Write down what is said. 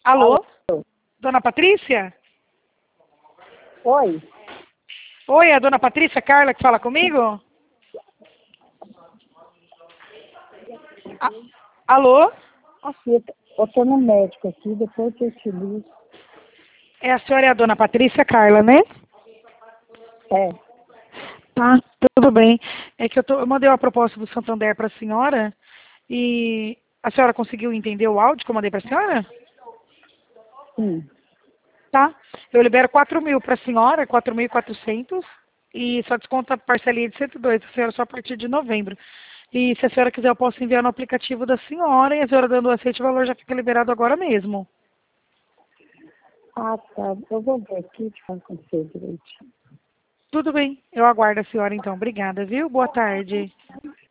Alô? Alô? Dona Patrícia? Oi? Oi, é a dona Patrícia Carla que fala comigo? Alô? Aqui, eu tô no médico aqui, depois eu te ligo. A senhora é a dona Patrícia Carla, né? É. Tá, tudo bem. É que eu mandei uma proposta do Santander para a senhora e a senhora conseguiu entender o áudio que eu mandei para a senhora? Sim. Tá. Eu libero 4.000 para a senhora, 4.400 e só desconta a parcelinha de 102, a senhora só a partir de novembro. E se a senhora quiser, eu posso enviar no aplicativo da senhora e a senhora dando o aceite, o valor já fica liberado agora mesmo. Ah, tá. Eu vou ver aqui e te falo com você direitinho. Tudo bem, eu aguardo a senhora então. Obrigada, viu? Boa tarde.